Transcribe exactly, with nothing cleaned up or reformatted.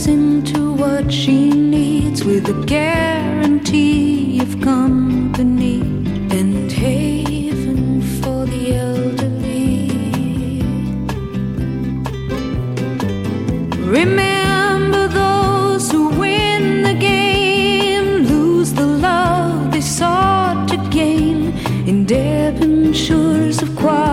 steps into what she needs with a guarantee of company and haven for the elderly. Remember those who win the game lose the love they sought to gain in Devonshire's of quiet.